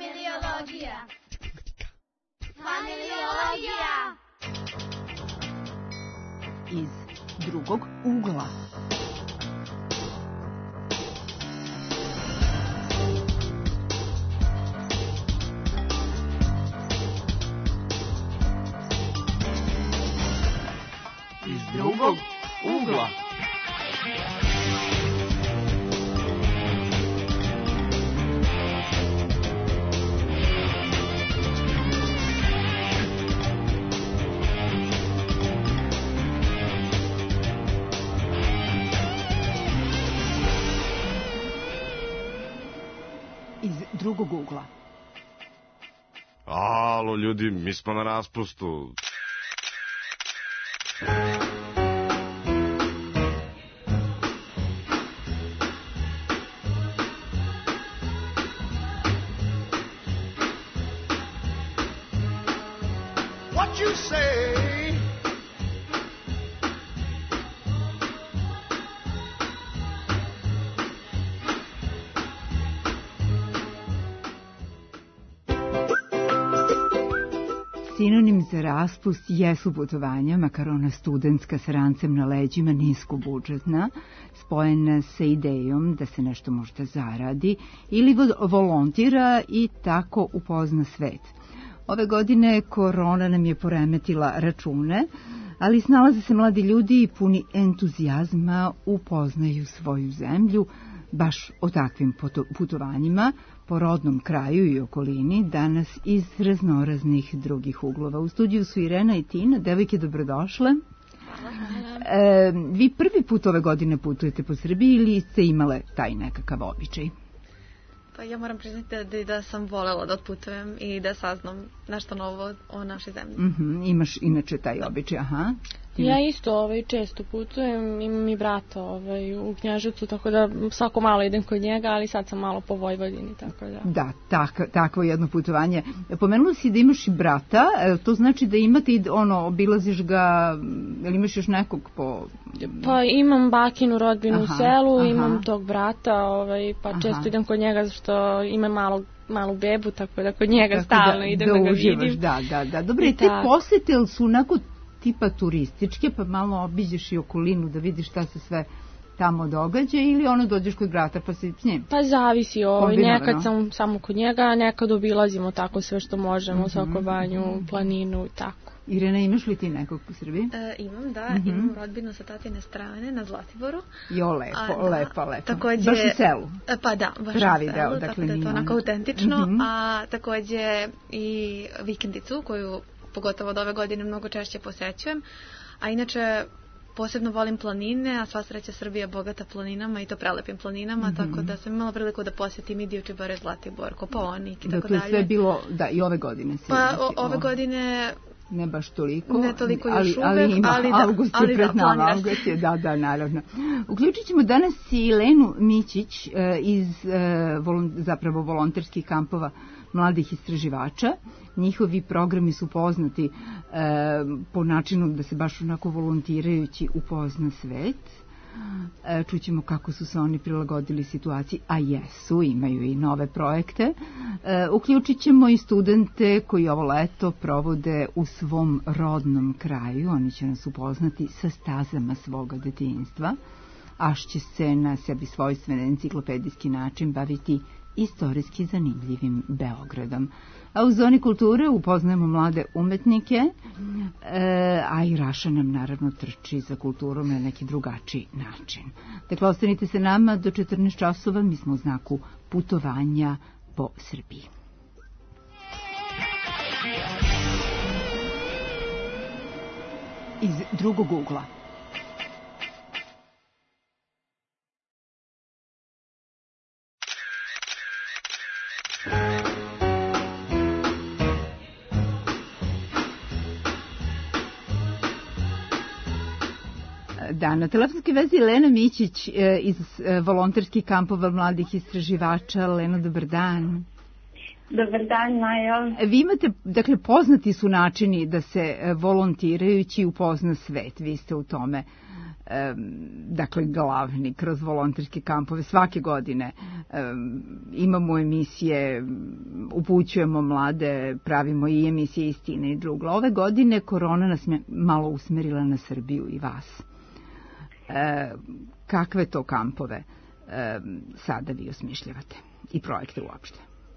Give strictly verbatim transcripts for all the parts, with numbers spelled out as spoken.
Familiologija. Familiologija. Iz drugog ugla. Iz drugog ugla. Iz drugog ugla. Alo, ljudi, mi smo na raspustu. What you say? Sinonim za raspust jesu putovanja, makar ona studentska sa rancem na leđima, nisko budžetna, spojena sa idejom da se nešto možda zaradi ili volontira i tako upozna svet. Ove godine korona nam je poremetila račune, ali snalaze se mladi ljudi i puni entuzijazma upoznaju svoju zemlju. Baš o takvim putovanjima po rodnom kraju i okolini danas iz raznoraznih drugih uglova. U studiju su Irena i Tina. Devojke, dobrodošle. E, vi prvi put ove godine putujete po Srbiji ili ste imale taj nekakav običaj? Pa ja moram priznati da, da sam volela da otputujem i da saznam nešto novo o našoj zemlji. Mm-hmm. Imaš inače taj običaj, aha. Ja isto ovaj, često putujem, imam i brata ovaj, u Knjaževcu, tako da svako malo idem kod njega, ali sad sam malo po Vojvodini, tako da... Da, tak, takvo jedno putovanje. Pomenula si da imaš i brata, to znači da imate, ono, obilaziš ga, ili imaš još nekog po... Pa imam bakinu rodbinu aha, u selu, aha. Imam tog brata, ovaj, pa aha. često idem kod njega što ima malo malu bebu, tako da kod njega tako stalno da, idem da, da ga uživaš, vidim. Da, da, da. Dobre, i te posete su onako tipa turističke, pa malo obiđeš i okolinu da vidiš šta se sve tamo događa, ili ono dođeš kod brata pa se s njim? Pa zavisi, ovaj, nekad sam samo kod njega, nekad obilazimo tako sve što možemo, mm-hmm. Sokobanju, planinu i tako. Irena, imaš li ti nekog po Srbiji? E, imam, da, mm-hmm. imam rodbinu sa tatine strane na Zlatiboru. Jo, lepo, a, da, lepo, lepo. Takođe, baš u selu? Pa da, baš pravi u selu, deo, tako dakle, da je to onako autentično, mm-hmm. a takođe i vikendicu koju pogotovo od ove godine mnogo češće posećujem, a inače posebno volim planine, a sva sreća Srbija bogata planinama i to prelepim planinama, mm-hmm. tako da sam imala priliku da posjetim i Divčibare, Zlatibor, Kopaonik i da, tako dalje. Da, to je sve bilo, da, i ove godine se... Pa o, ove godine... Ne baš toliko, ne toliko ali, još uvek, ali ima ali da, avgust ali je pred da, nama, avgust je, da, da, naravno. Uključit ćemo danas i Lenu Mićić iz zapravo volonterskih kampova mladih istraživača. Njihovi programi su poznati po načinu da se baš onako volontirajući upozna svet. Čućemo kako su se oni prilagodili situaciji, a jesu, imaju i nove projekte. Uključit ćemo i studente koji ovo leto provode u svom rodnom kraju. Oni će nas upoznati sa stazama svoga detinjstva, a će se na sebi svojstven enciklopedijski način baviti istorijski zanimljivim Beogradom. A u zoni kulture upoznajemo mlade umetnike, e, a i Raša nam naravno trči za kulturom na neki drugačiji način. Dakle, ostanite se nama do četrnaest časova, mi smo u znaku putovanja po Srbiji. Iz drugog ugla. Da, na telefonskoj vezi Lena Mićić iz volonterskih kampova mladih istraživača. Leno, dobar dan. Dobar dan, Maja. Vi imate, dakle, poznati su načini da se volontirajući upozna svet. Vi ste u tome dakle glavni kroz volonterske kampove svake godine. Imamo emisije, upućujemo mlade, pravimo i emisije Istine i drugla. Ove godine korona nas je malo usmerila na Srbiju i vas. Kakve to kampove sada vi osmišljavate i projekte uopšte?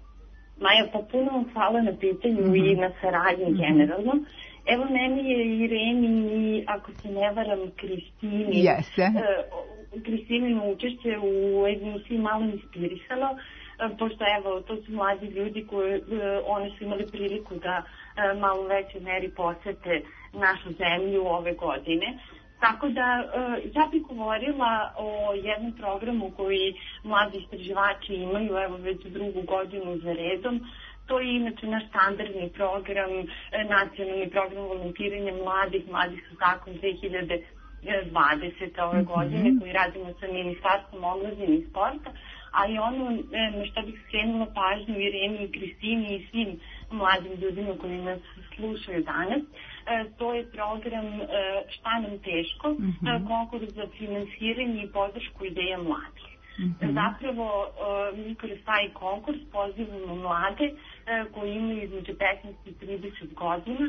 Maja, pa puno vam hvala na pitanju mm-hmm. i na saradnji mm-hmm. generalno. Evo, meni je i Remi i, ako se ne varam, Kristini. Jeste. Uh, Kristinino učešće u emisiji malo inspirisalo, uh, pošto evo, to su mladi ljudi koji, uh, oni su imali priliku da uh, malo u većoj meri posete našu zemlju ove godine. Tako da, ja bih govorila o jednom programu koji mladi istraživači imaju, evo već drugu godinu za redom. To je inače naš standardni program, nacionalni program volontiranja mladih, mladih su zakon dve hiljade dvadesete. ove godine, koji radimo sa Ministarstvom omladine i sporta, ali ono na što bih skrenula pažnju Ireni i Kristini i svim mladim ljudima koji nas slušaju danas, to je program Šta nam teško, mm-hmm. konkurs za finansiranje i podršku ideja mladih. Mm-hmm. Zapravo, mi kroz taj konkurs pozivamo mlade koji imaju između petnaest i trideset godina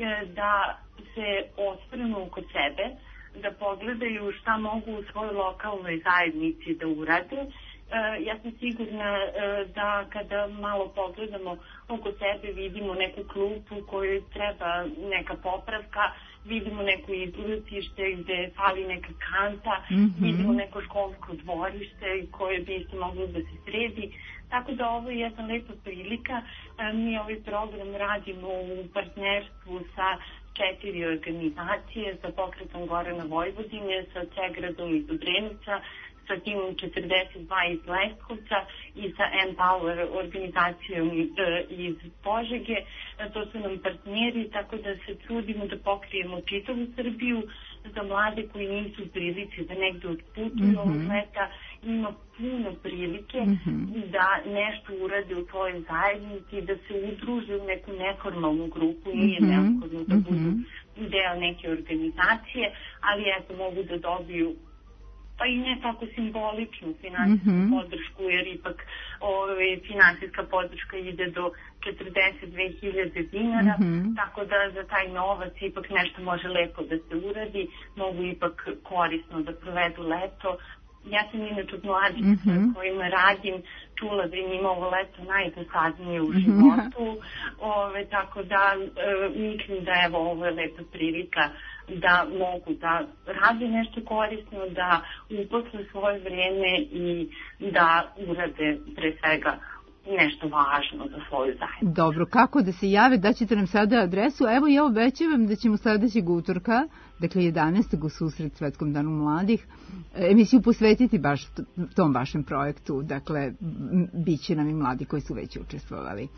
da se osvrnu kod sebe, da pogledaju šta mogu u svojoj lokalnoj zajednici da urade. Ja sam sigurna da kada malo pogledamo oko sebe vidimo neku klupu kojoj treba neka popravka, vidimo neko izletište gde fali neka kanta, mm-hmm. vidimo neko školsko dvorište koje bi isto moglo da se sredi. Tako da ovo je jedna lepa prilika. Mi ovaj program radimo u partnerstvu sa četiri organizacije, sa Pokretom Gorana Vojvodine, sa Cegradom iz Obrenovca, sa timom četrdeset dva iz Leskovca i sa Empower organizacijom iz Požege. To su nam partneri, tako da se trudimo da pokrijemo čitavu Srbiju za mlade koji nisu u prilici da negde otputuju mm-hmm. ovog leta. Ima puno prilike mm-hmm. da nešto urade u tvojoj zajednici, da se udruže u neku neformalnu grupu, nije mm-hmm. neophodno da budu deo neke organizacije, ali eto mogu da dobiju pa i ne tako simboličnu finansijsku mm-hmm. podršku, jer ipak ove, finansijska podrška ide do četrdeset dve hiljade dinara, mm-hmm. tako da za taj novac ipak nešto može lepo da se uradi, mogu ipak korisno da provedu leto. Ja sam inače od mladih mm-hmm. kojima radim čula da im ima ovo leto najdosadnije u životu, mm-hmm. ove, tako da e, mislim da evo ovo je lepa prilika da mogu da rade nešto korisno, da uposle svoje vreme i da urade pre svega nešto važno za svoju zajednicu. Dobro, kako da se jave? Daćete nam sada adresu. Evo ja obećavam da ćemo sledećeg utorka, dakle jedanaestog u susret Svetskom danu mladih, emisiju posvetiti baš tom vašem projektu. Dakle, bit će nam i mladi koji su već učestvovali.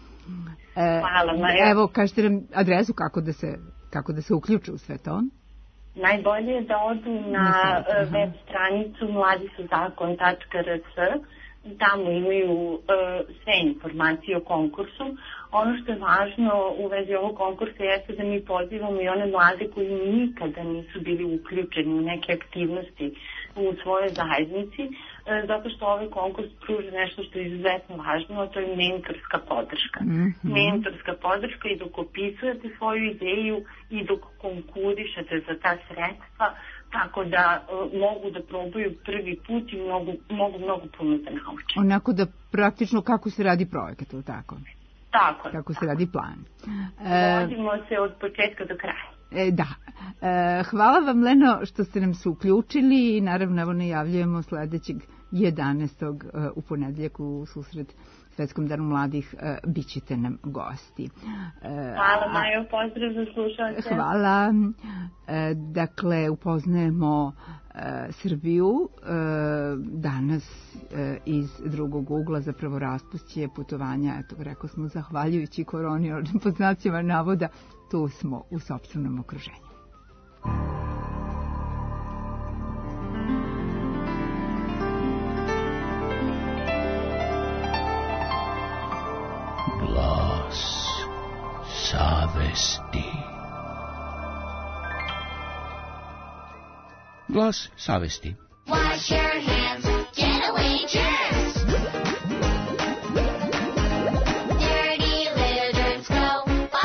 Hvala, Maja. Evo, kažete nam adresu kako da se, kako da se uključe u sve to. Najbolje je da odu na web stranicu mladisuzakon tačka r s. Tamo imaju uh, sve informacije o konkursu. Ono što je važno u vezi ovog konkursa jeste da mi pozivamo i one mlade koji nikada nisu bili uključeni u neke aktivnosti u svojoj zajednici, uh, zato što ovaj konkurs pruža nešto što je izuzetno važno, a to je mentorska podrška. Mm-hmm. Mentorska podrška i dok opisujete svoju ideju i dok konkurišete za ta sredstva, tako da uh, mogu da probaju prvi put i mogu, mogu mnogo puno da nauče. Onako da praktično kako se radi projekat, ili tako? Tako. Kako tako. se radi plan. Vodimo e, se od početka do kraja. E, da. E, hvala vam, Leno, što ste nam se uključili i naravno evo najavljujemo sledećeg jedanaestog u ponedeljak u susret Svetskom danu mladih, bit ćete nam gosti. Hvala, Majo, pozdrav za slušalce. Hvala. Dakle, upoznajemo Srbiju danas iz drugog ugla, zapravo raspusće putovanja, eto, rekao smo, zahvaljujući koroni, pod znacima navoda, tu smo u sopstvenom okruženju. Savesti. Glas savesti. Wash your hands, get away germs. Dirty little germs go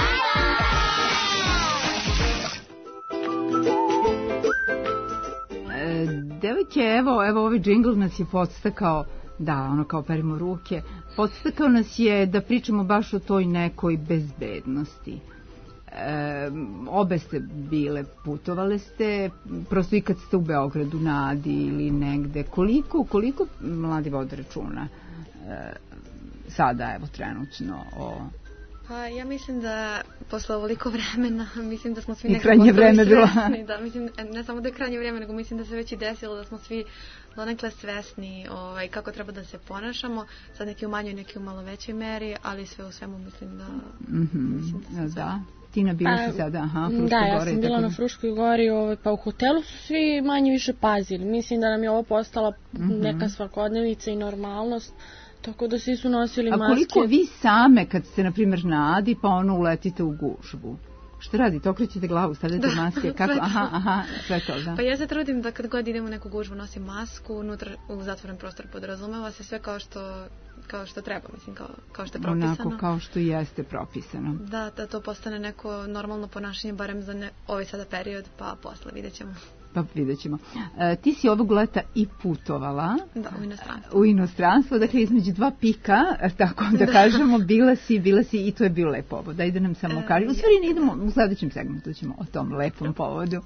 E, devojke, evo, evo ovaj džingl nas je podstakao, da, ono kao perimo ruke, podstakao nas je da pričamo baš o toj nekoj bezbednosti. E, obe ste bile, putovale ste, prosto i kad ste u Beogradu, na Adi ili negde, koliko, koliko mladi vode računa e, sada, evo, trenutno o... Pa ja mislim da posle ovoliko vremena, mislim da smo svi I nekako krajnje vreme bilo. svesni, da, mislim, ne samo da je krajnje vreme, nego mislim da se već i desilo da smo svi donekle svesni ovaj, kako treba da se ponašamo, sad neki u manjoj, neki u malo većoj meri, ali sve u svemu mislim da... Mm-hmm. Mislim da, sam da. Tina, bila si sada, aha, Fruškoj Da, ja gori, sam bila tako na da- Fruškoj gori, ovaj, pa u hotelu su svi manje više pazili. Mislim da nam je ovo postala Mhm. neka svakodnevica i normalnost, tako da svi su nosili A maske. koliko vi same, kad ste, na primjer, na Adi, pa ono uletite u gužvu? Što radite? Okrećete glavu, stavljate Da, maske? Kako? sve to. Aha, aha, sve to, da. Pa ja se trudim da kad god idem u neku gužvu nosim masku, unutra u zatvoren prostor podrazumeva se sve kao što, kao što treba, mislim, kao, kao što je propisano. Onako kao što jeste propisano. Da, da to postane neko normalno ponašanje, barem za ne, ovaj sada period, pa posle vidjet ćemo. Pa vidjet ćemo. E, ti si ovog leta i putovala Da, u inostranstvu. u inostranstvo, dakle između dva pika, tako da, kažemo, bila si, bila si i to je bio lep povod. Ajde nam samo E, kaži. U stvari ne idemo, u sledećem segmentu ćemo o tom lepom povodu.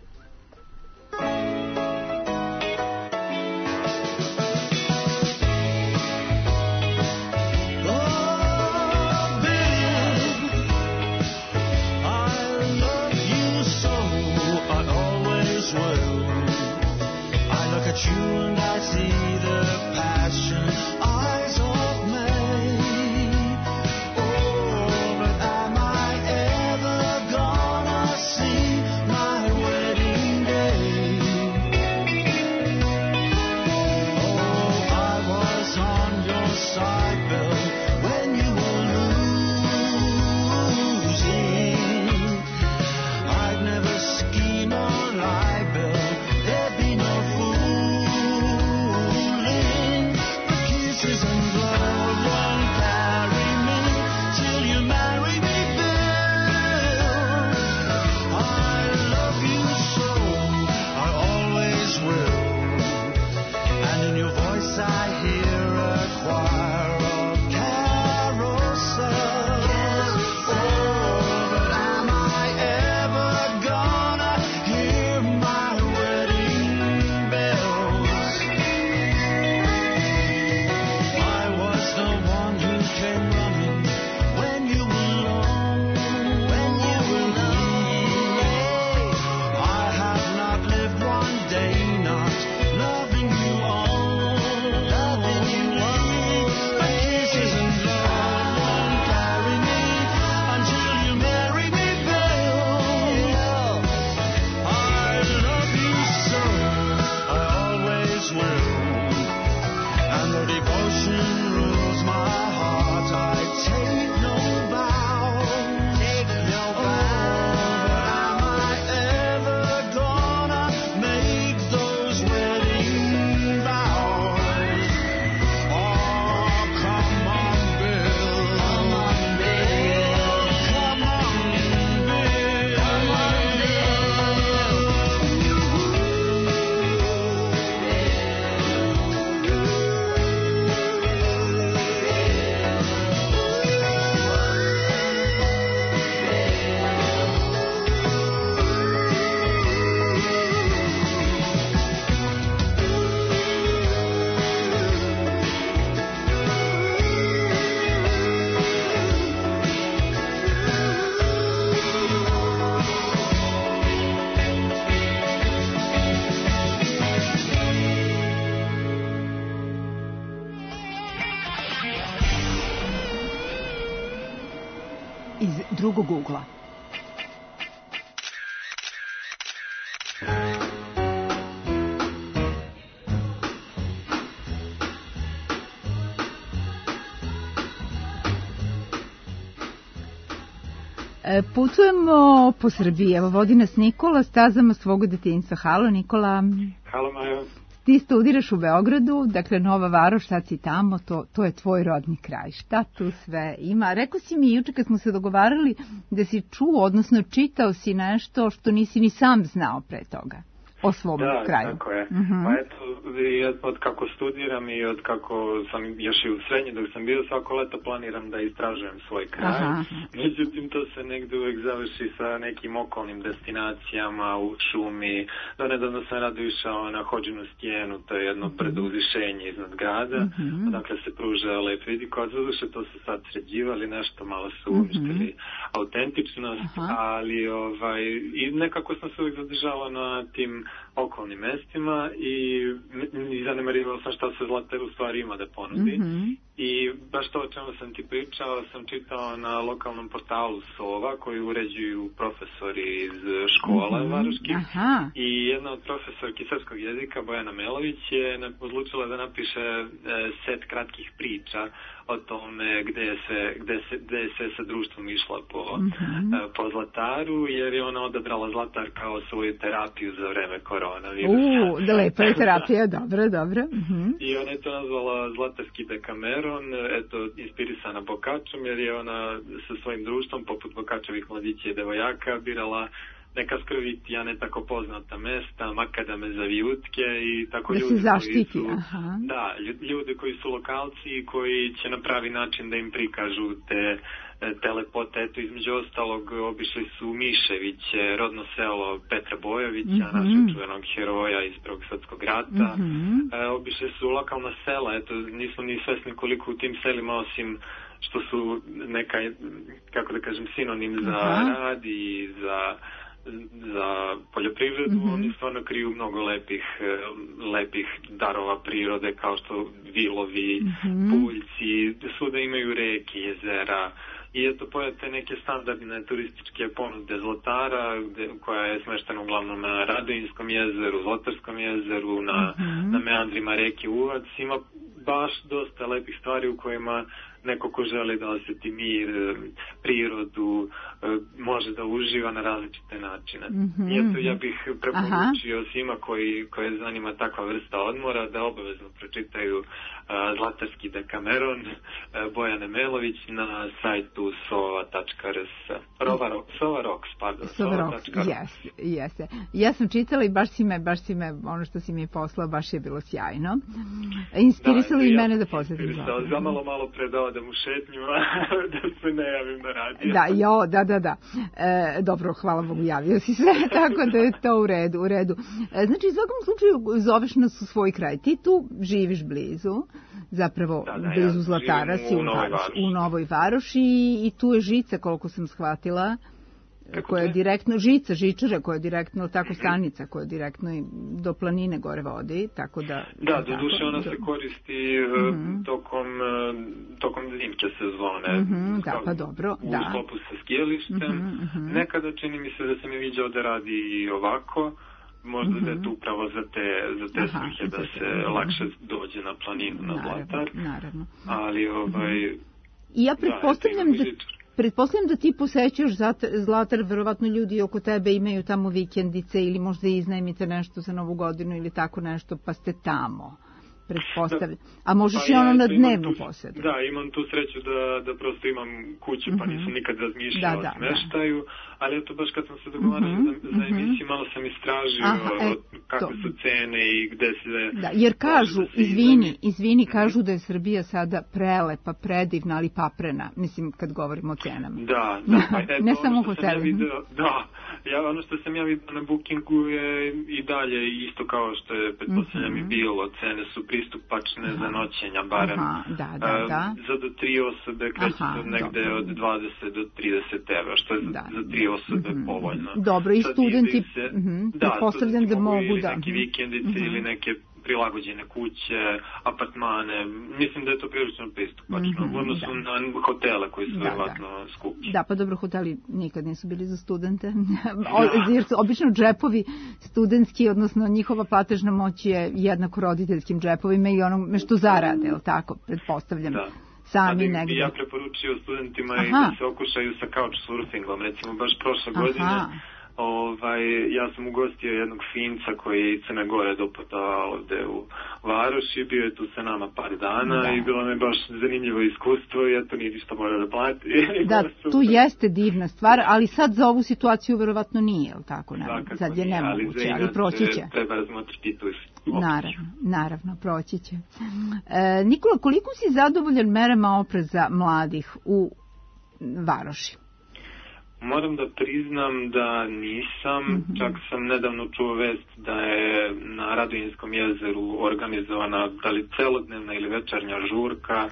You and I see the passion eyes of May. Oh, but am I ever gonna see my wedding day? Oh, I was on your side, Bill, when you were losing. I'd never scheme or lie, Bill. There'd be no fool. drugog ugla. E, putujemo po Srbiji, evo vodi nas Nikola stazama svog detinjstva. Halo Nikola. Halo Maja. Ti studiraš u Beogradu, dakle Nova Varoš, sad si tamo, to, to je tvoj rodni kraj. Šta tu sve ima? Rekao si mi juče kad smo se dogovarali da si čuo, odnosno čitao si nešto što nisi ni sam znao pre toga o svom da, kraju. Da, tako je. Uh-huh. Pa eto, i od kako studiram i od kako sam još i u srednji dok sam bio, svako leto planiram da istražujem svoj kraj. Aha. Međutim, to se negde uvek završi sa nekim okolnim destinacijama u šumi. Do nedavno sam rado išao na Hodžinu stijenu, to je jedno brdo uzvišenje iznad grada, uh-huh. odakle se pruža lep vidikot. Zaduše to su sad sređivali, nešto malo su uništili uh-huh. autentičnost, uh-huh. ali ovaj, i nekako sam se uvek zadržavao na tim okolnim mestima i, i zanemarivao sam šta se Zlatar u stvari ima da ponudi. Mm-hmm. I baš to o čemu sam ti pričao sam čitao na lokalnom portalu Sova koji uređuju profesori iz škola mm-hmm. varoških. Aha. I jedna od profesorki srpskog jezika, Bojana Melović, je odlučila da napiše e, set kratkih priča o tome gde se, gde se, gde se sa društvom išla po, mm-hmm. e, po Zlataru, jer je ona odabrala Zlatar kao svoju terapiju za vreme koronavirusa. Uuu, da lepa je terapija, dobro, dobro. Mm-hmm. I ona je to nazvala Zlatarski Dekameron, eto, inspirisana Bokačom, jer je ona sa svojim društvom, poput Bokačevih mladića i devojaka, birala neka skrovitija, ne tako poznata mesta, makadame za vijutke i tako da ljudi se zaštiti, koji su, aha. Da, ljude koji su lokalci i koji će na pravi način da im prikažu te, te lepote. Eto, između ostalog, obišli su Miševiće, rodno selo Petra Bojovića, mm-hmm. našeg čuvenog heroja iz Prvog svjetskog rata. Mm-hmm. E, obišli su lokalna sela, eto, nismo ni svesni koliko u tim selima, osim što su neka, kako da kažem, sinonim za Aha. rad i za za poljoprivredu, mm-hmm. oni stvarno kriju mnogo lepih, lepih darova prirode, kao što vilovi, mm-hmm. puljci, svuda imaju reke, jezera, i eto pojate neke standardne turističke ponude Zlatara, gde, koja je smeštena uglavnom na Radoinskom jezeru, Zlatarskom jezeru, na, mm-hmm. na meandrima reke Uvac. Ima baš dosta lepih stvari u kojima neko ko želi da osjeti mir, prirodu, može da uživa na različite načine. Mm-hmm. I eto, ja bih preporučio svima koji, koje zanima takva vrsta odmora da obavezno pročitaju uh, Zlatarski Dekameron uh, Bojane Melović na sajtu sova tačka r s. Sova Rocks, pardon. Sova Rocks, jeste, jeste. Ja sam čitala i baš si me, baš si me, ono što si mi je poslao, baš je bilo sjajno. Inspirisalo i mene da posjetim. Za malo, malo predao da mu šetnju, da se ne javim na radio. Da, jo, da, da, da. E, dobro, hvala Bogu, javio si se, tako da je to u redu, u redu. E, znači, u svakom slučaju zoveš nas u svoj kraj. Ti tu živiš blizu, zapravo da, da, blizu ja Zlatara si u, Novoj Varoši. u Novoj Varoši i tu je žica, koliko sam shvatila, Kako koja je direktno, žica, žičara koja je direktno, tako stanica koja je direktno do planine gore vodi, tako da... Da, do duše ona do... se koristi mm-hmm. tokom, tokom zimske sezone. Mm-hmm, da, pa dobro, u da. U sklopu sa skijalištem. Mm-hmm. Nekada čini mi se da sam je viđao da radi i ovako, možda mm-hmm. da je to upravo za te, za te Aha, svrhe da se mm-hmm. lakše dođe na planinu, na Zlatar. Naravno. Ali, ovaj... Mm-hmm. I ja pretpostavljam da... Pretpostavljam da ti posećuješ Zlatar, verovatno ljudi oko tebe imaju tamo vikendice ili možda iznajmite nešto za Novu godinu ili tako nešto, pa ste tamo, pretpostavljam. A možeš pa i ono ja, na dnevnu posjedu. Da, imam tu sreću da, da prosto imam kuću, pa nisam nikad razmišljao o smeštaju, da. Ali eto baš kad sam se dogovarao mm-hmm, za, za emisiju, malo sam istražio Aha, e, kakve su cene i gde se... Da, jer kažu, izvini, izvini, kažu da je Srbija sada prelepa, predivna, ali paprena, mislim, kad govorimo o cenama. Da, da, pa eto, ne samo ono što sam ja video, da, ja, ono što sam ja vidio na Bookingu je i dalje isto kao što je, pretpostavljam, mm-hmm. i bilo, cene su pristupačne Aha. za noćenja, barem. Aha, da, da, da. Za do tri osobe kreće se negde dobro. Od dvadeset do trideset evra, što je da. za tri osobe mm-hmm. povoljno. Dobro, i studenti, se, mm-hmm. da, pretpostavljam da mogu ili da... Neki vikendice mm-hmm. ili neke prilagođene kuće, apartmane, mislim da je to prilično pristupačno, mm-hmm, u odnosu da. na hotele koji su da, vjerovatno da. skuplji. Da, pa dobro, hoteli nikad nisu bili za studente, jer su obično džepovi studentski, odnosno njihova platežna moć je jednako roditeljskim džepovima i onome što zarade, je li tako, pretpostavljam. Da. sami Sada negde. bi ja preporučio studentima i Aha. da se okušaju sa couchsurfingom. Recimo, baš prošle Aha. godine ovaj, ja sam ugostio jednog Finca koji je iz Crne Gore doputovao ovde u Varoši, bio je tu sa nama par dana Da. i bilo mi baš zanimljivo iskustvo i eto nije ništa mora da plati. Da, tu jeste divna stvar, ali sad za ovu situaciju verovatno nije, je li tako? Ne? Svakako Sad je nije, ali nemoguće, za ali inače proći će. treba razmotriti tu opciju. Naravno, naravno, proći će. E, Nikola, koliko si zadovoljan merama opreza mladih u Varoši? Moram da priznam da nisam, Mhm. čak sam nedavno čuo vest da je na Radojinskom jezeru organizovana da li celodnevna ili večernja žurka,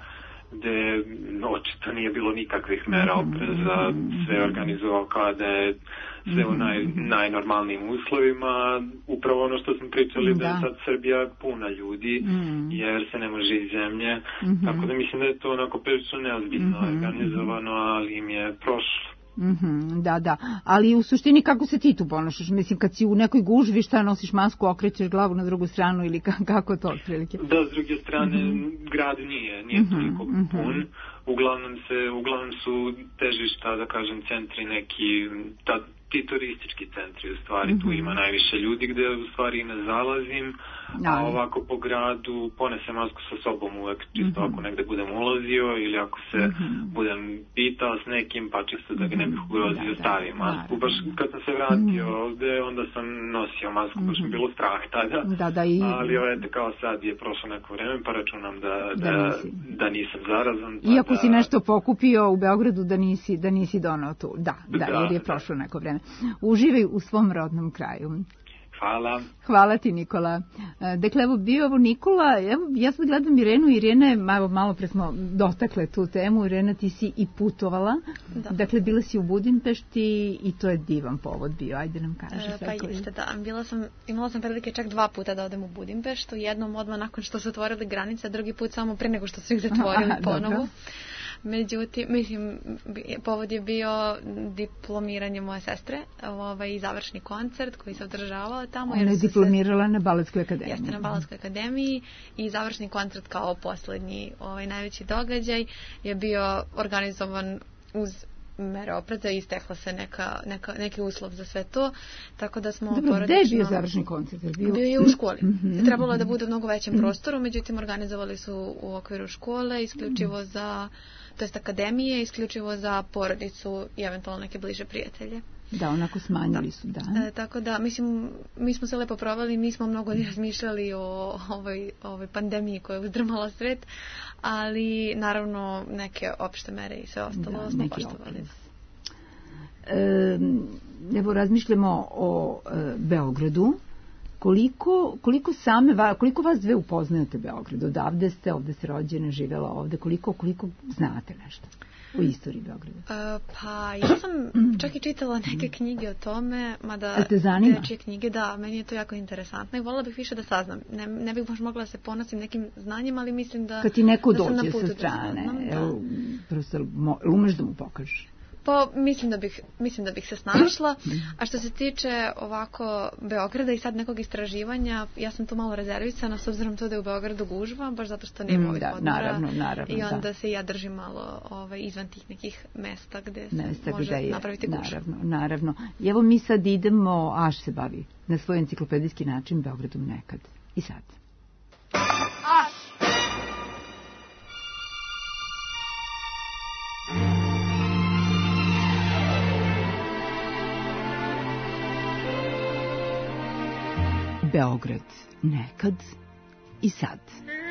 gde očito nije bilo nikakvih mera opreza, sve je organizovao kao da je sve u naj, najnormalnijim uslovima, upravo ono što smo pričali da, da je Da. sad Srbija puna ljudi, Mm. jer se ne može iz zemlje, Mhm. tako da mislim da je to onako prilično neozbiljno Mhm. organizovano, ali im je prošlo. Mhm, da, da. Ali u suštini kako se ti tu ponašaš? Mislim, kad si u nekoj gužvi, šta nosiš masku, okrećeš glavu na drugu stranu ili ka- kako to otprilike? Da, s druge strane, grad nije, nije Mhm, toliko mhm. pun. Uglavnom se, uglavnom su težišta, da kažem, centri neki, ta, ti turistički centri, u stvari, tu Mhm. ima najviše ljudi gde u stvari i ne zalazim, a Ali. ovako po gradu ponesem masku sa sobom uvek, čisto Mhm. ako negde budem ulazio ili ako se Mhm. budem pitao s nekim, pa čisto da ga ne bih ugrozio, Da, da, stavim masku. naravno. Baš kad sam se vratio Mhm. ovde, onda sam nosio masku, baš mi Mhm. je bilo strah tada. Da, da, i... Ali ovo je kao sad je prošlo neko vreme, pa računam da, Da da, nisi. da nisam zarazan. Pa Iako da, si nešto pokupio u Beogradu da nisi, da nisi donao tu. Da, da, Da, jer je da. prošlo neko vreme. Uživaj u svom rodnom kraju. Hvala. Hvala ti, Nikola. E, Dakle, evo bio ovo Nikola, evo, ja sad gledam Irenu, Irena je, malo, malo pre smo dotakle tu temu, Irena ti si i putovala, Da. dakle bila si u Budimpešti i to je divan povod bio, ajde nam kaži E, sve pa koji- jeste, da. Bila sam, imala sam prilike čak dva puta da odem u Budimpeštu, jednom odmah nakon što su otvorili granice, a drugi put samo pre nego što su ih zatvorili Aha, ponovo. dobro. Međutim, mislim, bi- povod je bio diplomiranje moje sestre, ovaj, i završni koncert koji se održavao tamo. Ona jer je su se- diplomirala na Baletskoj akademiji. Jeste na Baletskoj akademiji i završni koncert kao poslednji ovaj, najveći događaj je bio organizovan uz mere opreza i stekla se neka, neka, neki uslov za sve to, tako da smo Dobro, gde je bio porodično- završni koncert? Je bio... Bio je u školi. Mhm. Trebalo je da bude u mnogo većem prostoru, međutim organizovali su u okviru škole, isključivo za, to jest akademije, isključivo za porodicu i eventualno neke bliže prijatelje. Da, onako smanjili su, da. E, tako da, mislim, mi smo se lepo proveli, nismo mnogo ni razmišljali o ovoj, ovoj pandemiji koja je uzdrmala svet, ali naravno neke opšte mere i sve ostalo Da, smo neki poštovali. oprez. E, evo razmišljamo o e, Beogradu. Koliko, koliko same, va- koliko vas dve upoznajete Beograd? Odavde ste, ovde ste rođene, živjela ovde. Koliko, koliko znate nešto o istoriji Beograda? E, pa ja sam čak i čitala neke knjige o tome, mada Jel te zanima? dečije knjige, da, meni je to jako interesantno i voljela bih više da saznam. Ne, ne bih baš mogla da se ponosim nekim znanjima, ali mislim da Kad ti neko da sam na dođe putu sa da strane, saznam, da. evo, prosto, mo- umeš da mu pokažeš? Pa mislim da bih mislim da bih se snašla. A što se tiče ovako Beograda i sad nekog istraživanja, ja sam tu malo rezervisana s obzirom to da je u Beogradu gužva, baš zato što nema Mm, ovih da, odmora. naravno, naravno, I onda da. se ja držim malo ovaj, izvan tih nekih mesta gde se Mesta može gde je, napraviti gužva. naravno, naravno. I evo mi sad idemo, Aš se bavi na svoj enciklopedijski način Beogradom nekad. I sad. Beograd nekad i sad.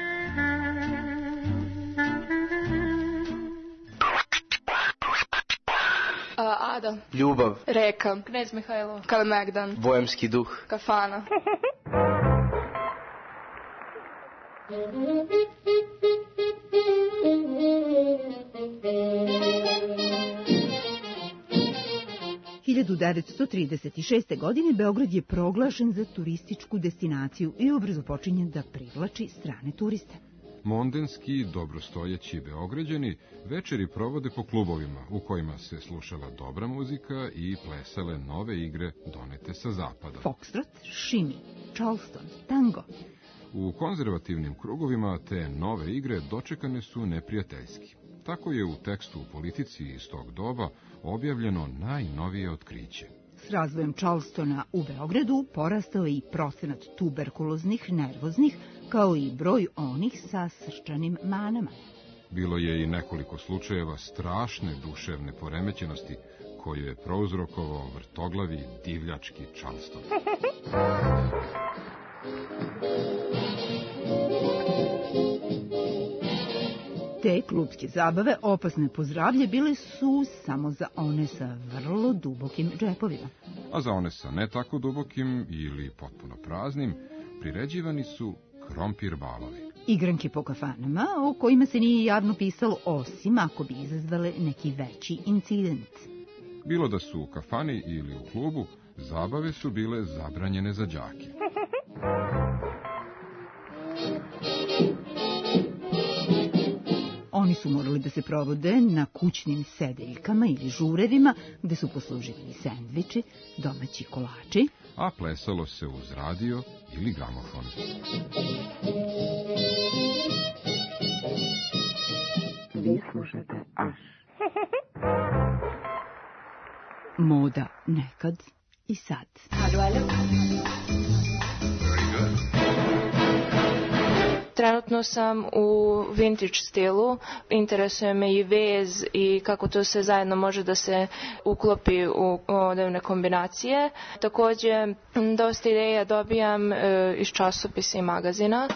A, Ada, Ljubav, Reka, Knez Mihajlo, Kalemegdan, Bojemski duh, Kafana. hiljadu devetsto trideset šeste. godine Beograd je proglašen za turističku destinaciju i ubrzo počinje da privlači strane turiste. Mondenski, dobrostojeći Beograđani večeri provode po klubovima u kojima se slušala dobra muzika i plesale nove igre donete sa zapada. Foxtrot, šimi, charleston, tango. U konzervativnim krugovima te nove igre dočekane su neprijateljski. Tako je u tekstu u politici iz tog doba objavljeno najnovije otkriće. S razvojem Charlestona u Beogradu porastao je i procenat tuberkuloznih, nervoznih, kao i broj onih sa srčanim manama. Bilo je i nekoliko slučajeva strašne duševne poremećenosti koju je prouzrokovao vrtoglavi divljački Charleston. Te klupske zabave, opasne po zdravlje, bile su samo za one sa vrlo dubokim džepovima. A za one sa ne tako dubokim ili potpuno praznim, priređivani su krompir balovi. Igranke po kafanama, o kojima se nije javno pisalo, osim ako bi izazvale neki veći incident. Bilo da su u kafani ili u klubu, zabave su bile zabranjene za đake. Oni su morali da se provode na kućnim sedeljkama ili žurevima, gde su posluživani sendviči, domaći kolači, a plesalo se uz radio ili gramofon. Vi slušate Aš. Moda nekad i sad. Trenutno sam u vintage stilu, interesuje me i vez i kako to sve zajedno može da se uklopi u odevne kombinacije. Takođe, dosta ideja dobijam e, iz časopisa i magazina.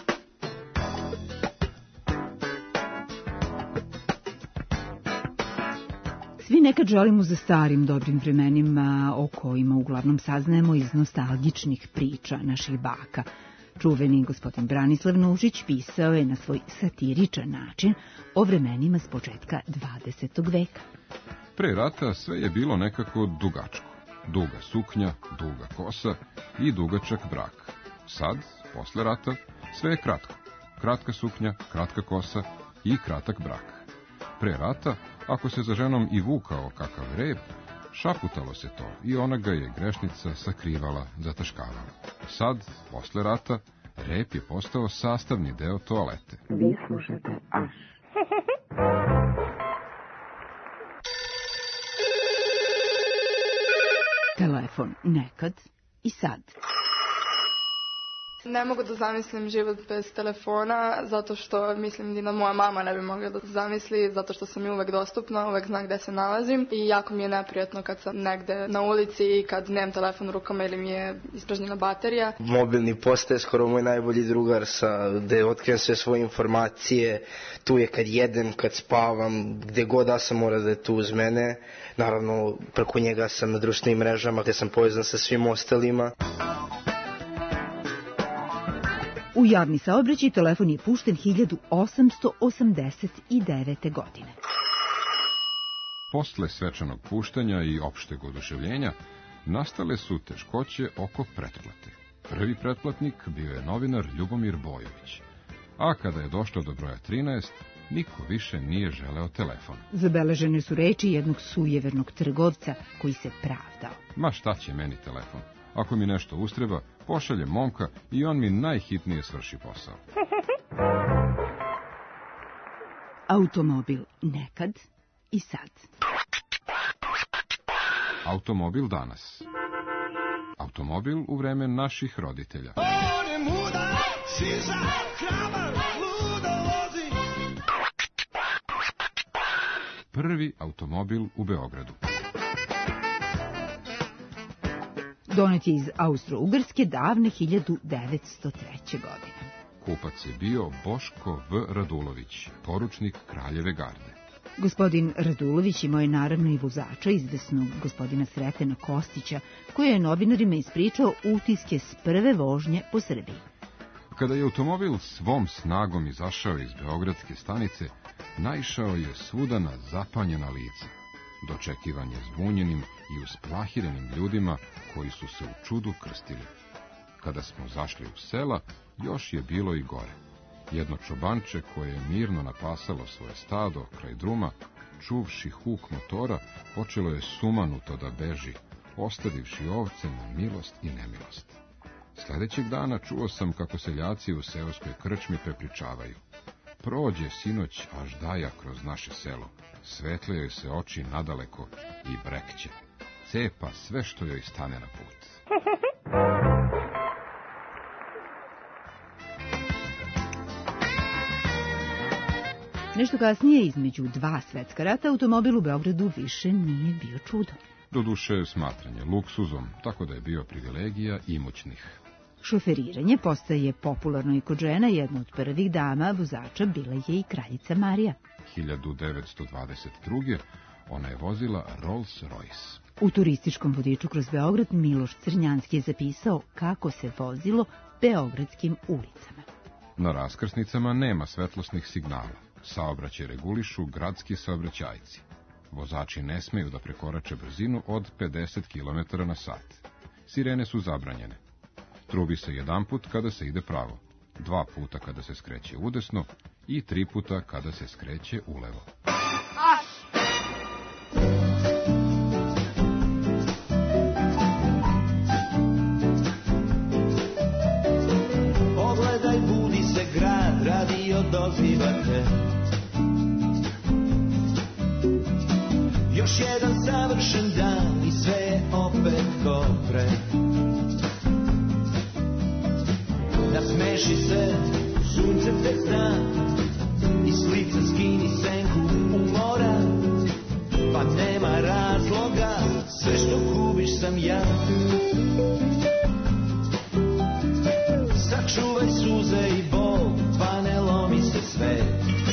Svi nekad želimo za starim dobrim vremenima o kojima uglavnom saznajemo iz nostalgičnih priča naših baka. Čuveni gospodin Branislav Nušić pisao je na svoj satiričan način o vremenima s početka dvadesetog veka. Pre rata sve je bilo nekako dugačko. Duga suknja, duga kosa i dugačak brak. Sad, posle rata, sve je kratko. Kratka suknja, kratka kosa i kratak brak. Pre rata, ako se za ženom i vukao kakav rep, šaputalo se to i ona ga je grešnica sakrivala, zataškavala. Sad, posle rata, rep je postao sastavni deo toalete. Vi slušate Aš. Telefon nekad i sad. Ne mogu da zamislim život bez telefona, zato što mislim da moja mama ne bi mogla da zamisli, zato što sam mi uvek dostupna, uvek znam gde se nalazim i jako mi je neprijatno kad sam negde na ulici i kad nemam telefon u rukama ili mi je ispražnjena baterija. Mobilni postaje skoro moj najbolji drugar, sa, gde otkrijem sve svoje informacije, tu je kad jedem, kad spavam, gde god da sam mora da je tu uz mene. Naravno, preko njega sam na društvenim mrežama gde sam povezan sa svim ostalima. U javni saobraćaj telefon je pušten hiljadu osamsto osamdeset devete. godine. Posle svečanog puštanja i opšteg oduševljenja nastale su teškoće oko pretplate. Prvi pretplatnik bio je novinar Ljubomir Bojović, a kada je došlo do broja trinaest, niko više nije želeo telefon. Zabeležene su reči jednog sujevernog trgovca koji se pravdao. Ma šta će meni telefon? Ako mi nešto ustreba, pošaljem momka i on mi najhitnije svrši posao. Automobil nekad i sad. Automobil danas. Automobil u vreme naših roditelja. Prvi automobil u Beogradu. Donet je iz Austro-Ugrske davne hiljadu devetsto treće. godine. Kupac je bio Boško V. Radulović, poručnik Kraljeve garde. Gospodin Radulović imao je naravno i vozača, izvesnog gospodina Sretena Kostića, koji je novinarima ispričao utiske s prve vožnje po Srbiji. Kada je automobil svom snagom izašao iz beogradske stanice, naišao je svuda na zapanjena lica. Dočekivan je zbunjenim i usplahirenim ljudima koji su se u čudu krstili. Kada smo zašli u sela, još je bilo i gore. Jedno čobanče koje je mirno napasalo svoje stado kraj druma, čuvši huk motora, počelo je sumanuto da beži, ostavivši ovce na milost i nemilost. Sljedećeg dana čuo sam kako seljaci u seoskoj krčmi prepričavaju. Prođe sinoć Aždaja kroz naše selo, svetle joj se oči nadaleko i brekće. Cepa sve što joj stane na put. Nešto kasnije, između dva svetska rata, automobil u Beogradu više nije bio čudo. Doduše smatranje luksuzom, tako da je bio privilegija imućnih. Šoferiranje postaje popularno i kod žena, jedna od prvih dama vozača bila je i kraljica Marija. hiljadu devetsto dvadeset druge. ona je vozila Rolls Royce. U turističkom vodiču kroz Beograd Miloš Crnjanski je zapisao kako se vozilo beogradskim ulicama. Na raskrsnicama nema svetlosnih signala. Saobraćaj regulišu gradski saobraćajci. Vozači ne smeju da prekorače brzinu od pedeset kilometara na sat. Sirene su zabranjene. Trubi se jedan put kada se ide pravo, dva puta kada se skreće udesno i tri puta kada se skreće ulevo. Pogledaj, budi se grad, radio dozivate. Još jedan savršen dan i sve je opet ko pre. Nasmeši se, sunce te zna, iz lica skini senku umora, pa nema razloga, sve što gubiš sam ja. Sačuvaj suze i bol, pa ne lomi se sve.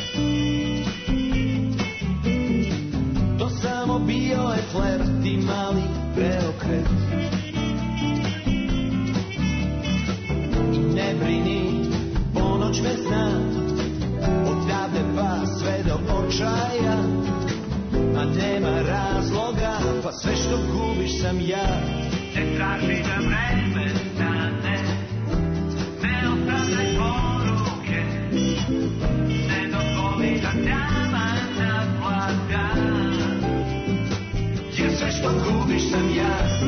To samo bio je flert i mali preokret. Ne brini, ponoć me zna, odavde pa sve do očaja, a nema razloga, pa sve što gubiš sam ja. Ne traži da vreme stane, ne ostavljaj poruke, ne dozvoli da dama naplata, jer sve što gubiš sam ja.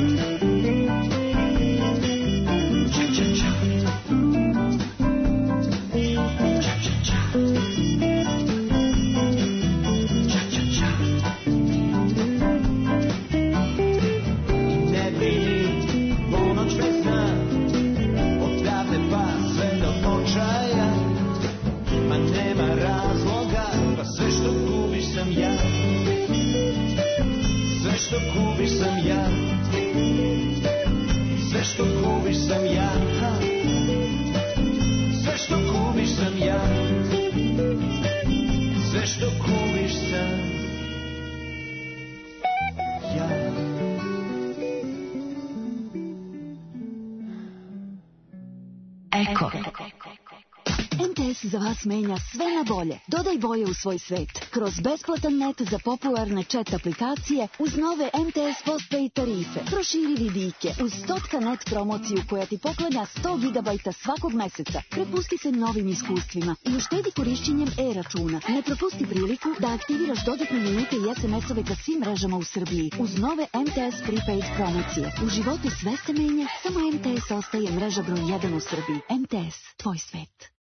M T S za vas menja sve na bolje. Dodaj boje u svoj svet. Kroz besplatan net za popularne chat aplikacije uz nove M T S postpaid tarife. Proširi vidike uz Totka net promociju koja ti poklanja sto gigabajta svakog meseca. Prepusti se novim iskustvima i uštedi korišćenjem e-računa. Ne propusti priliku da aktiviraš dodatne minute i es em es-ove ka svim mrežama u Srbiji uz nove M T S prepaid promocije. U životu sve se menja, samo M T S ostaje mreža broj jedan u Srbiji. M T S, tvoj svet.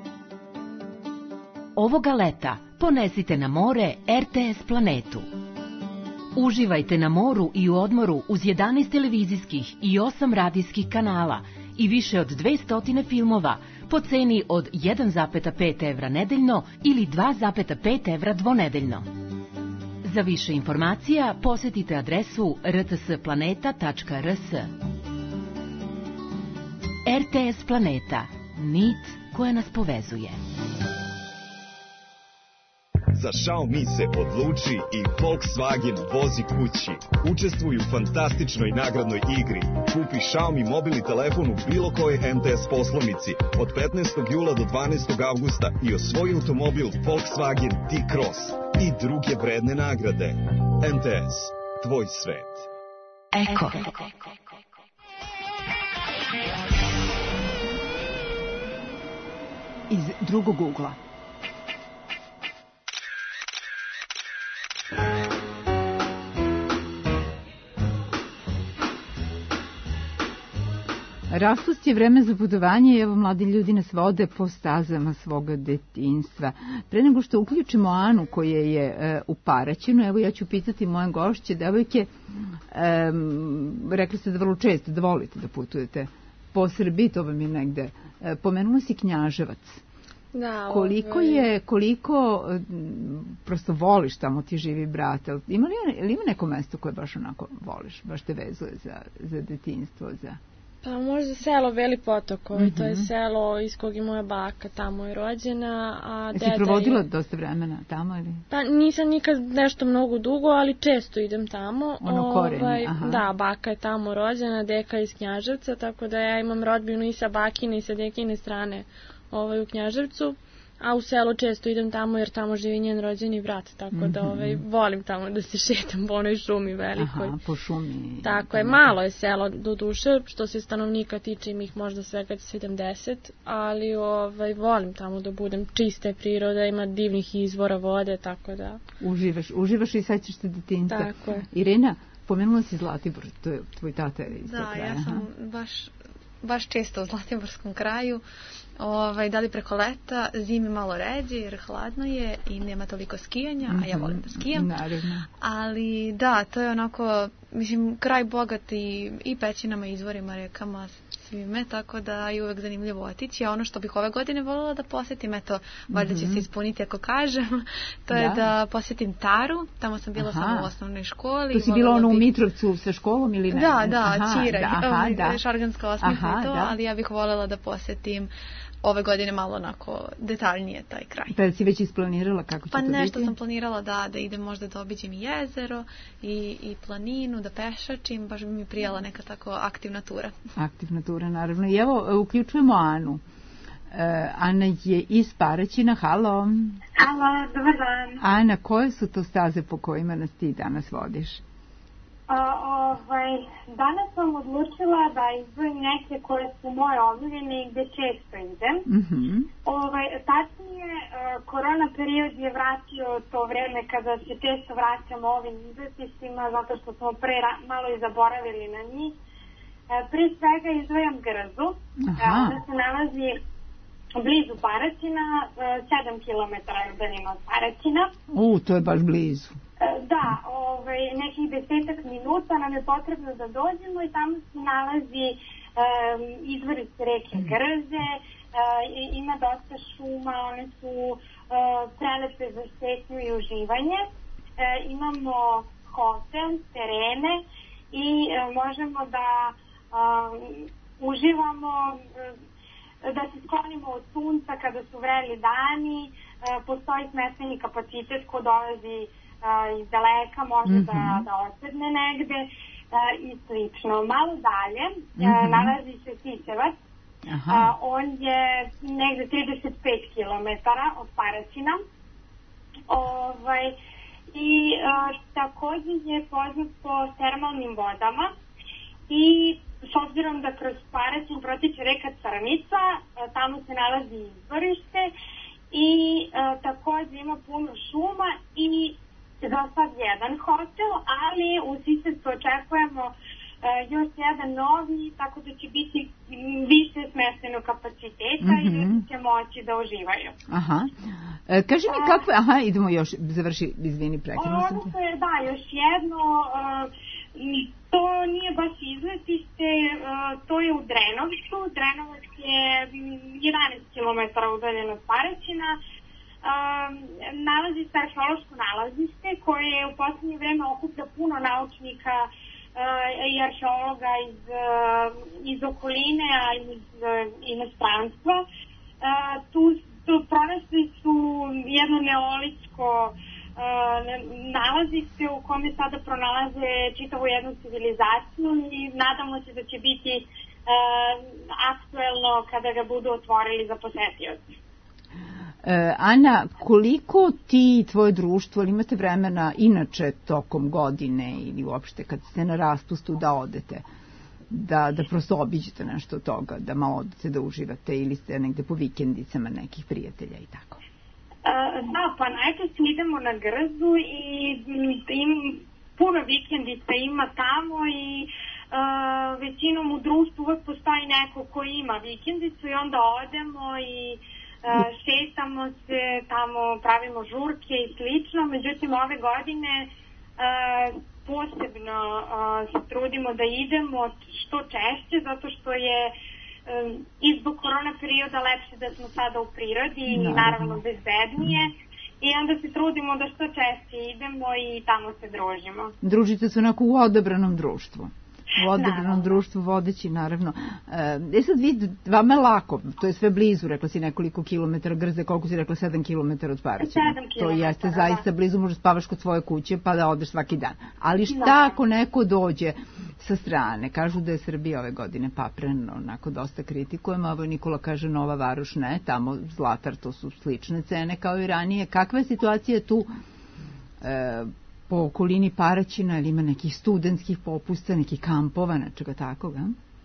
Ovoga leta ponesite na more R T S planetu. Uživajte na moru i u odmoru uz jedanaest televizijskih i osam radijskih kanala i više od dvesta filmova po ceni od jedan zarez pet evra nedeljno ili dva zarez pet evra dvonedeljno. Za više informacija posetite adresu r t s planeta tačka r s. R T S Planeta, nit koja nas povezuje. Za Xiaomi se odluči i Volkswagen vozi kući. Učestvuj u fantastičnoj nagradnoj igri. Kupi Xiaomi mobilni telefon u bilo kojoj M T S poslovnici od petnaestog jula do dvanaestog avgusta i osvoji automobil Volkswagen T-Cross i druge vredne nagrade. M T S, tvoj svet. Eko. Iz drugog ugla. Raspust je vreme za putovanje i evo mladi ljudi nas vode po stazama svoga detinjstva. Pre nego što uključimo Anu koja je e, u Paraćinu, evo ja ću pitati moje gošće, devojke, e, rekli ste da vrlo često da volite da putujete po Srbiji, to vam je negde. E, pomenula si Knjaževac. Da, koliko ovaj... je, koliko prosto voliš tamo ti živi brat, ima li, ili ima neko mesto koje baš onako voliš, baš te vezuje za, za detinjstvo, za... Pa možda selo Beli Potok, ovaj, mm-hmm. to je selo iz kog je moja baka tamo je rođena, a Jesi deda provodila je... dosta vremena tamo ili? Pa nisam nikad nešto mnogo dugo, ali često idem tamo. Ono koreni, ovaj, aha. Da, baka je tamo rođena, deka iz Knjaževca, tako da ja imam rodbinu i sa bakine i sa dekine strane ovaj, u Knjaževcu. A u selo često idem tamo jer tamo živi njen rođeni brat, tako mm-hmm. da ovaj, volim tamo da se šetam po onoj šumi velikoj. Aha, po šumi. Tako je, malo je selo do duše, što se stanovnika tiče im ih možda svega sedamdeset, ali ovaj, volim tamo da budem, čiste prirode, ima divnih izvora vode, tako da... Uživaš, uživaš i sećaš se detinjstva. Tako je. Irena, pomenula si Zlatibor, to je tvoj tata je iz Da, kraja. Ja sam baš, baš često u Zlatiborskom kraju. Ovaj, da li preko leta, zimi malo ređe jer hladno je i nema toliko skijanja, mm-hmm. a ja volim da skijam. Naravno. Ali da, to je onako, mislim, kraj bogat i, i pećinama, izvorima, rekama, svime, tako da je uvek zanimljivo otići. A ono što bih ove godine voljela da posjetim, eto, valjda će se ispuniti ako kažem, to je da, da posjetim Taru, tamo sam bila aha. samo u osnovnoj školi. To si bila ono u Mitrovcu sa školom ili ne? Da, da, aha, Čiraj, da, aha, da. Šarganska osmica aha, i to, da. ali ja bih voljela da posjetim ove godine malo onako detaljnije taj kraj. Pa si već isplanirala kako će pa to biti? Pa nešto sam planirala da, da idem možda da obiđem i jezero i, i planinu, da pešačim, baš bi mi prijala neka tako aktivna tura. Aktivna tura, naravno. I evo, uključujemo Anu. Uh, Ana je iz Paraćina, halo. Halo, dobar dan. Ana, koje su to staze po kojima nas ti danas vodiš? A, ovaj, danas sam odlučila da izdvojim neke koje su moje omiljene i gde često idem. Mm-hmm. Ovaj, tačnije, korona period je vratio to vreme kada se često vraćamo ovim izletisima, zato što smo pre malo i zaboravili na njih. Pre svega izdvojam Grzu, da se nalazi blizu Paraćina, sedam kilometara je udaljeno od Paraćina. U, to je baš blizu. Da, ovaj, nekih desetak minuta nam je potrebno da dođemo i tamo se nalazi um, izvoriš reke Grze, uh, ima dosta šuma, one su uh, prelepe za šetnju i uživanje. Uh, imamo hotel, terene i uh, možemo da uh, uživamo, uh, da se sklonimo od sunca kada su vreli dani, uh, postoji smestveni kapacitet ko dolazi iz daleka može mm-hmm. da, da osedne negde uh, i slično. Malo dalje mm-hmm. uh, nalazi se Sićevac. Uh, on je negde trideset pet kilometara od Paraćina. Ovaj, I uh, takođe je poznat po termalnim vodama i s obzirom da kroz Paraćin protiče reka Crnica, uh, tamo se nalazi izvorište i uh, takođe ima puno šuma i za sad jedan hotel, ali u Sisevcu očekujemo uh, još jedan novi, tako da će biti više smeštenog kapaciteta mm-hmm. i ljudi će moći da uživaju. Aha. E, kaži mi kako je, aha, idemo još, završi, izvini, prekinuo sam te. Je, da, još jedno, uh, to nije baš izletište, uh, to je u Drenovcu, Drenovac je jedanaest kilometara udaljen od Paraćina. Um, nalazi se arheološko nalazište koje u poslednje vreme okuplja puno naučnika uh, i arheologa iz, uh, iz okoline, a iz uh, inostranstva. Uh, tu, tu pronašli su jedno neolitsko uh, nalazište u kome sada pronalaze čitavu jednu civilizaciju i nadamo se da će biti uh, aktuelno kada ga budu otvorili za posetioce. Ana, koliko ti i tvoje društvo, ali imate vremena inače tokom godine ili uopšte kad ste na raspustu da odete, da, da prosto obiđete nešto od toga, da malo odete da uživate ili ste negde po vikendicama nekih prijatelja i tako? Da, pa najčešće idemo na Grzu i im, puno vikendica ima tamo i većinom u društvu uvek postoji neko ko ima vikendicu i onda odemo i uh, šetamo se, tamo pravimo žurke i slično. Međutim, ove godine uh, posebno uh, se trudimo da idemo što češće, zato što je um, i zbog korona perioda lepše da smo sada u prirodi i naravno bezbednije. I onda se trudimo da što češće idemo i tamo se družimo. Družite se onako u odabranom društvu. U odabranom društvu vodeći, naravno. E sad vidi, vama je lako, to je sve blizu, rekla si nekoliko kilometara, Grzde, koliko si rekla, sedam kilometara od Paraćina. To jeste zaista blizu, možda spavaš kod svoje kuće pa da odeš svaki dan. Ali šta ako neko dođe sa strane? Kažu da je Srbija ove godine papreno, onako dosta kritikujemo, a Nikola kaže Nova Varoš ne, tamo Zlatar, to su slične cene kao i ranije. Kakva je situacija tu e, po okolini Paraćina, ili ima nekih studentskih popusta, nekih kampova, nečega takoga?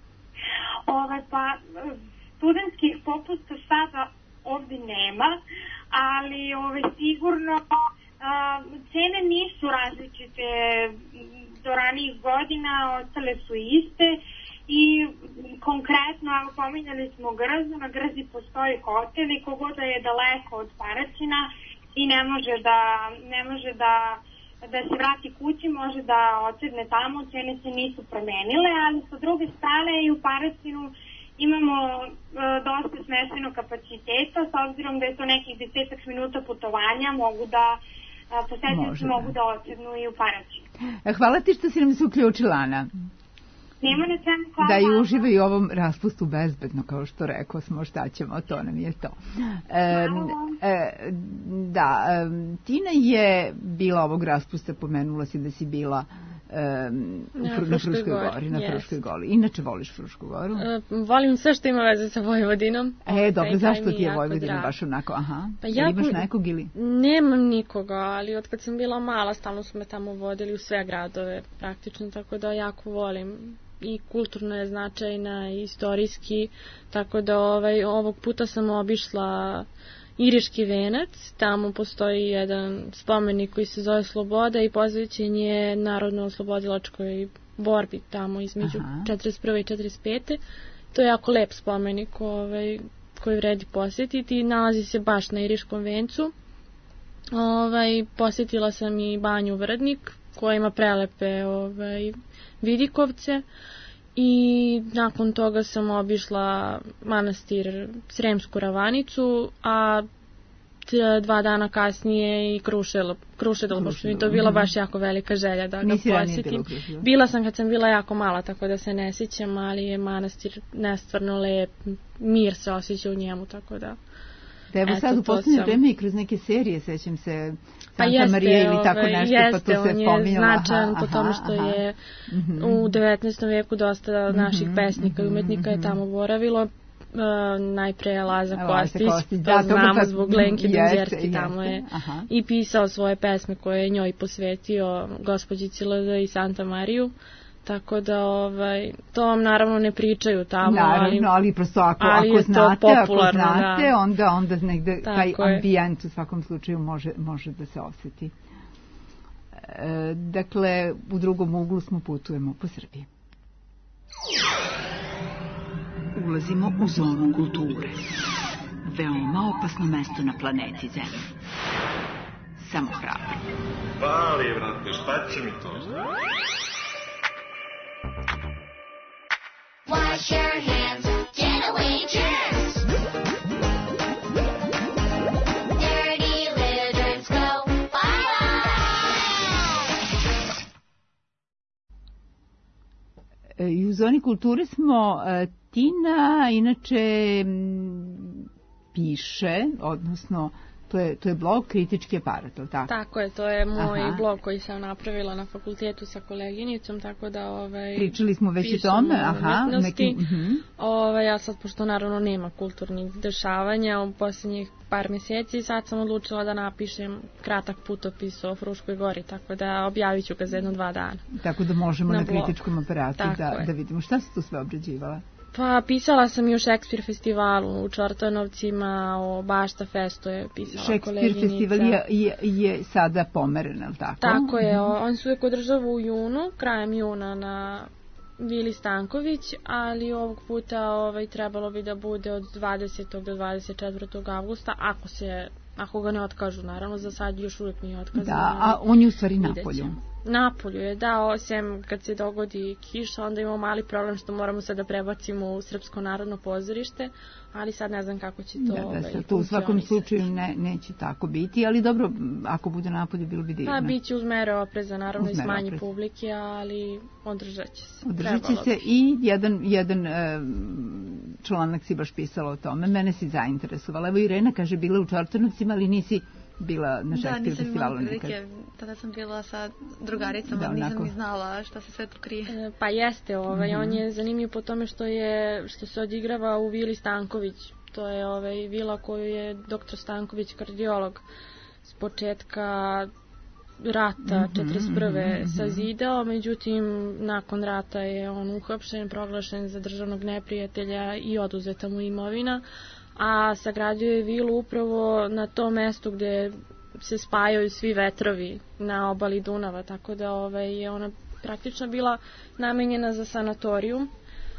Ove, pa, studentskih popusta sada ovdje nema, ali ove, sigurno a, cene nisu različite do ranijih godina, ostale su iste i konkretno, evo, pominjali smo Grzdu, na Grzdi postoji hotel i kogoda je daleko od Paraćina i ne može da, ne može da da se vrati kući, može da odsedne tamo, cene se nisu promenile, ali sa druge strane i u Paraćinu imamo e, dosta smeštenog kapaciteta, s obzirom da je to nekih desetak minuta putovanja, mogu da posetioci mogu da odsednu i u Paraćinu. Hvala ti što si nam se uključila, Ana. Nema na čemu, hvala. Da i uživaju u ovom raspustu bezbedno, kao što rekao smo, šta ćemo, to nam je to. E, e, da, e, Tina je bila ovog raspusta, pomenula si da si bila e, na, fru, na Fruškoj gori. gori na yes. Fruškoj gori. Inače voliš Frušku goru? E, volim sve što ima veze sa Vojvodinom. E, dobro, zašto ti je Vojvodina baš onako? Aha. Pa ja imaš nekog ili? Nemam nikoga, ali od kad sam bila mala, stalno su me tamo vodili u sve gradove, praktično, tako da jako volim. I kulturno je značajna i istorijski, tako da ovaj, ovog puta sam obišla Iriški venac, tamo postoji jedan spomenik koji se zove Sloboda i posvećen je narodno-oslobodilačkoj borbi tamo između Aha. četrdeset prve i četrdeset pete To je jako lep spomenik ovaj, koji vredi posjetiti, nalazi se baš na Iriškom vencu. Ovaj, posjetila sam i banju Vrdnik koja ima prelepe ovaj, vidikovce i nakon toga sam obišla manastir Sremsku Ravanicu, a dva dana kasnije i Krušedol, Krušedol, pošto mi to bila baš jako velika želja da ga posjetim. Bila sam kad sam bila jako mala, tako da se ne sjećam, ali je manastir nestvarno lep, mir se osjeća u njemu, tako da... Da evo sad u posljednje vreme i kroz neke serije, sećam se Santa pa Marija ili tako nešto, jeste, pa to se spominjalo. Jeste, on je značajan po tome što aha. je mm-hmm. u devetnaestom veku dosta naših mm-hmm. pesnika i umetnika je tamo boravilo. Uh, najpre Laza Kostić, Kostić, to da, znamo zbog Lenke Dunđerski, tamo je aha. i pisao svoje pesme koje je njoj posvetio gospođici L D i Santa Mariju. Tako da ovaj, to vam naravno ne pričaju tamo. Naravno, ali, ali prosto ako, ali ako znate, ako znate da. onda, onda negde tako taj je. ambijent u svakom slučaju može, može da se osjeti. E, dakle, u drugom uglu smo putujemo po Srbiji. Ulazimo u zonu kulture. Veoma opasno mesto na planeti Zemlji. Samo hrabro. Pali, vrate, šta će mi to? Wash your hands, get away germs. Dirty lizards go bye-bye. I u zoni kulture smo, Tina inače piše, odnosno to je, to je blog Kritički aparat, ili tako? Tako je, to je moj aha. blog koji sam napravila na fakultetu sa koleginicom, tako da ovaj, pričali smo već o tome, aha, neki, uh-huh. ovaj, ja sad, pošto naravno nema kulturnih dešavanja u posljednjih par mjeseci, sad sam odlučila da napišem kratak putopis o Fruškoj gori, tako da objavit ću ga za jedno dva dana. Tako da možemo na, na Kritičkom aparatu da, da vidimo šta se tu sve obrađivala. Pa pisala sam i o Šekspir festivalu u Čortanovcima, o Bašta festu je pisala Šekspir koleginica. Šekspir festival je, je, je sada pomeren, ali tako? Tako je, on se uvijek održava u junu, krajem juna na Vili Stanković, ali ovog puta ovaj, trebalo bi da bude od dvadesetog do dvadeset četvrtog avgusta, ako se ako ga ne otkažu, naravno, za sad još uvijek nije otkazan. Da, a on je u stvari Napolju. Napolju je, da, osim kad se dogodi kiša, onda imamo mali problem što moramo sad da prebacimo u Srpsko narodno pozorište, ali sad ne znam kako će to da, da, ovaj, sad, to u svakom slučaju ne, neće tako biti, ali dobro, ako bude Napolju, bilo bi divno. Pa, bit će uz mere opreza, naravno, i smanji opreza. publike, ali održat će se. Održat će se i jedan, jedan e, članak si baš pisala o tome, mene si zainteresovala. Evo Irena kaže, bila u Čortanovcima, ali nisi bila na Šekspir festivalu nikad. nikad. Da, nisam imala prilike, tada sam bila sa drugaricama, da, nisam ni znala šta se sve tu krije. E, pa jeste, ovaj, Mhm. on je zanimljiv po tome što je što se odigrava u Vili Stanković. To je ovaj, vila koju je doktor Stanković, kardiolog, s početka rata Mhm, četrdeset prve mhm, mhm. sazidao, međutim nakon rata je on uhapšen, proglašen za državnog neprijatelja i oduzeta mu imovina, a sagradio je vilu upravo na tom mestu gde se spajaju svi vetrovi na obali Dunava, tako da ovaj, je ona praktično bila namenjena za sanatorijum,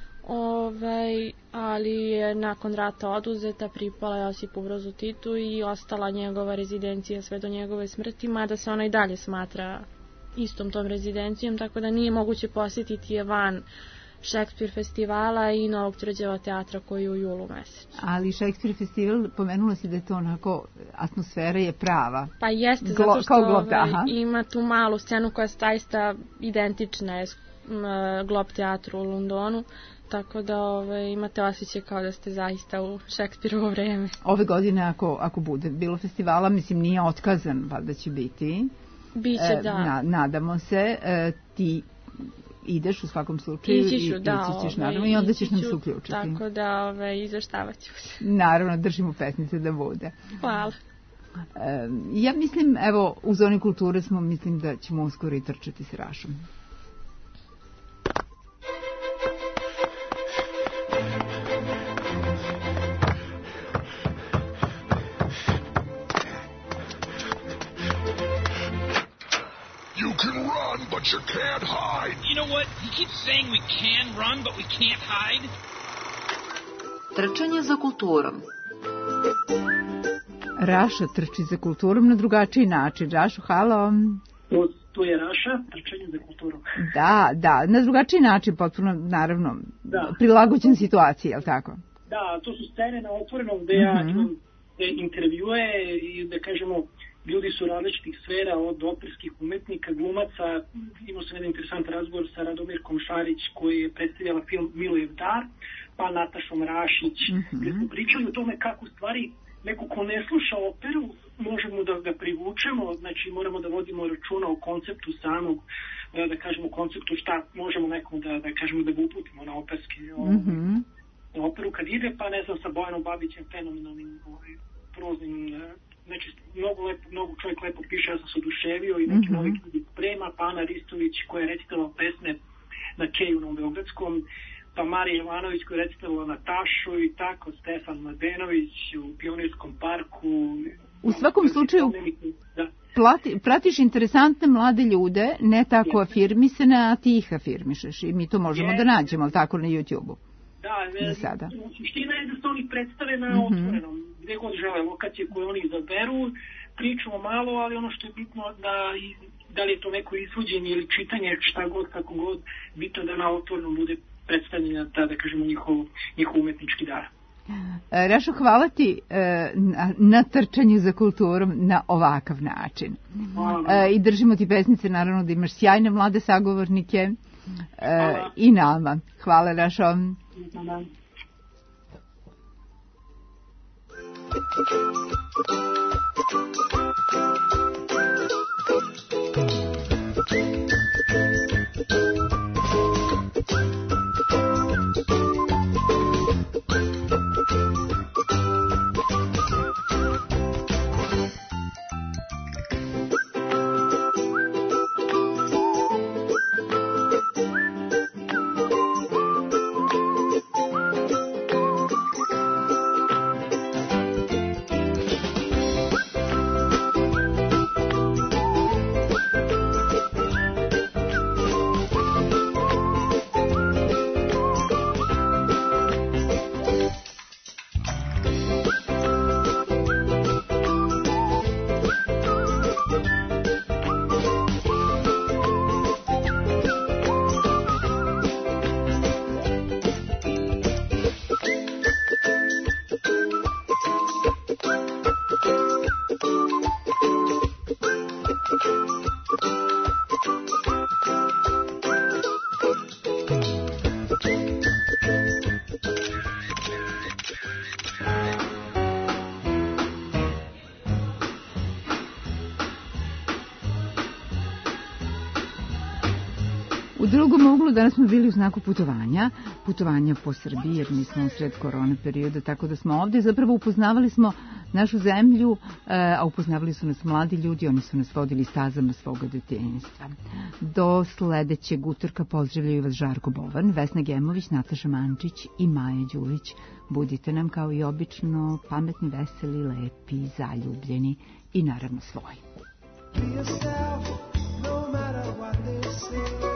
ovaj, ali je nakon rata oduzeta, pripala Josipu Brozu Titu i ostala njegova rezidencija sve do njegove smrti, mada se ona i dalje smatra istom tom rezidencijom, tako da nije moguće posjetiti je van Šekspir festivala i Novog Tvrđeva teatra koji je u julu mesecu. Ali Šekspir festival, pomenula si da je to onako, atmosfera je prava. Pa jeste, Glo, zato što Glob, ovaj, ima tu malu scenu koja je zaista identična je Glob teatru u Londonu, tako da ovaj, imate osjećaj kao da ste zaista u Šekspirovo vreme. Ove godine, ako, ako bude bilo festivala, mislim, nije otkazan, valjda će biti. Biće, e, da. Na, nadamo se, e, ti ideš u svakom slučaju Ići ću, i da, ići ćeš, ovaj, naravno, i onda ćeš nam ću, se uključiti. Tako da ovaj, izveštavat ću se. Naravno, držimo pesnice da bude. Hvala. E, ja mislim, evo, u zoni kulture smo, mislim da ćemo uskoro i trčati s Rašom. You can run, but you can't hide. You know what? He keeps saying we can run, but we can't hide. Trčanje za kulturom. Raša trči za kulturom na drugačiji način. Rašo, halo. Tu je Raša, trčanje za kulturom. Da, da, na drugačiji način, potpuno, naravno, da. Prilagođen situaciji, je li tako? Da, to su scene na otvorenom gde ja Mhm. imam intervjue i da kažemo, ljudi su različitih sfera, od operskih umetnika, glumaca. Imao sam jedan interesantan razgovor sa Radomirkom Šarić koji je predstavljala film Milojev dar, pa Natašom Rašić, Mhm. gde smo pričali o tome kako stvari neko ko ne sluša operu možemo da ga privučemo, znači moramo da vodimo računa o konceptu samog, da kažemo konceptu šta možemo nekom da, da kažemo da ga uputimo na operski Mhm. na operu kad ide, pa ne znam sa Bojanom Babićem fenomenalnim ovaj, proznim, znači mnogo, lepo, mnogo čovjek lepo piše, ja sam se oduševio i neki Mhm. novi knjigi sprema, pa Ana Ristović koja je recitala pesme na Keju na Beogradskom, pa Marija Jovanović koja je recitala Natašu i tako, Stefan Mladenović u Pionirskom parku. U svakom slučaju da. plati, pratiš interesantne mlade ljude, ne tako Yes. afirmisane, a ti ih afirmišeš i mi to možemo Yes. da nađemo, ali tako na YouTube-u. Da, Za sada. suština je da se oni predstave na Mhm. otvorenom, gde god žele, lokacije koje oni izaberu, pričamo malo, ali ono što je bitno da, i- da li je to neko izvođenje ili čitanje, šta god, kako god, bitno da na otvorenom bude predstavljena ta, da kažemo, njihov, njihov umetnički dar. E, Rašo, hvala ti e, na, na trčanju za kulturom na ovakav način. Hvala. E, I držimo ti pesnice, naravno da imaš sjajne mlade sagovornike e, i nama. Hvala, Rašo. Hvala. U drugom uglu danas smo bili u znaku putovanja, putovanja po Srbiji, jer mi smo u sred korona perioda, tako da smo ovde. Zapravo upoznavali smo našu zemlju, a upoznavali su nas mladi ljudi, oni su nas vodili stazama svoga detinjstva. Do sledećeg utorka pozdravljaju vas Žarko Bovan, Vesna Gemović, Nataša Mančić i Maja Đulić. Budite nam kao i obično pametni, veseli, lepi, zaljubljeni i naravno svoji. Be yourself, no matter what they say.